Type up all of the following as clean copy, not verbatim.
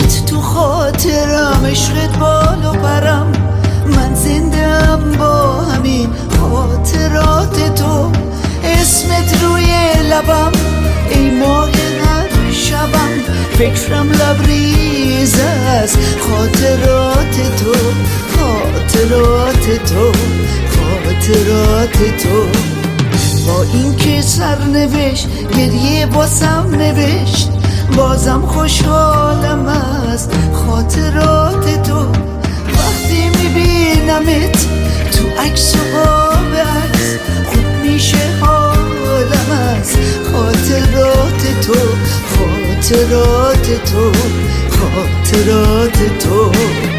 عشقت تو خاطرم، عشقت بال و پرم، من زندم با همین خاطرات تو. اسمت روی لبم ای ماه هر شبم، فکرم لبریز است خاطرات تو، خاطرات تو، خاطرات تو. با این که سرنوشت گریه باسم نوشت، بازم خوشحالم از خاطرات تو. وقتی میبینمت تو عکس و قاب عکس، خوب میشه حالم از خاطرات تو، خاطرات تو، خاطرات تو.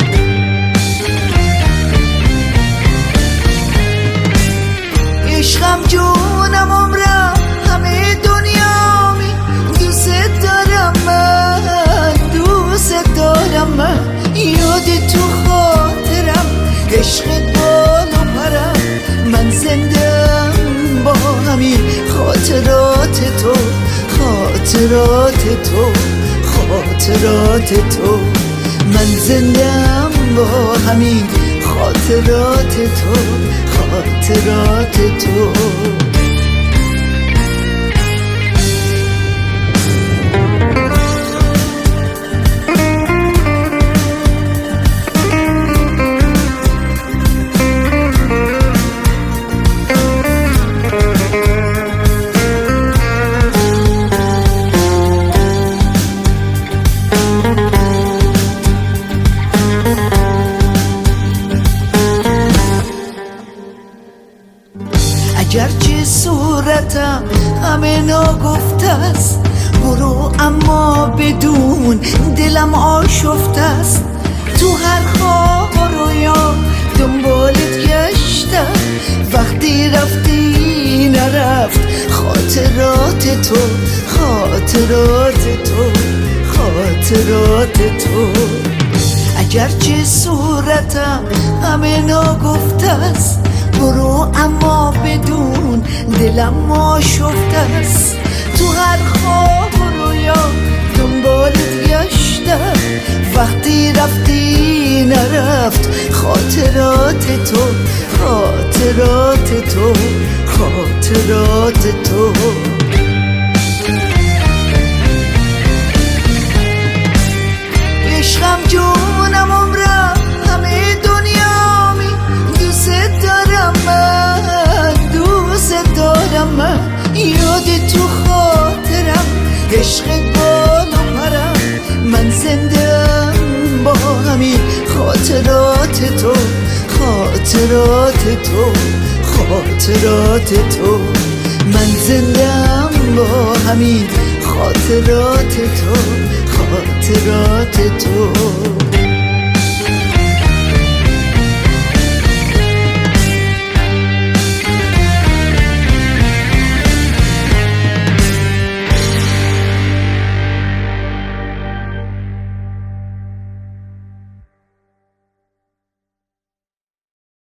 عشقم جونم عمرم همه دنیامی، دوست دارم من، دوست دارم من. یاد تو خاطرم، عشقت بال و پرم، من زندم با همین خاطرات تو، خاطرات تو، خاطرات تو. من زندم با همین خاطرات تو، خاطرات تو. اگرچه صورتم همه ناگفته است، برو اما بدون دلم آشفته است. تو هر خواب و رویا دنبالت گشتم، وقتی رفتی نرفت خاطرات تو، خاطرات تو، خاطرات تو. اگرچه صورتم همه ناگفته است، برو اما بدون دلم آشفته است. تو هر خواب و رویا دنبالت گشتم، وقتی رفتی نرفت خاطرات تو، خاطرات تو، خاطرات تو. عشقم جونم عمرم همه دنیامی، دوست دارم من، دوست دارم من. یاد تو خاطرم، عشقت بال و پرم، من زندم با همین خاطرات تو، خاطرات تو، خاطرات تو. من زندم با همین خاطرات تو، خاطرات تو.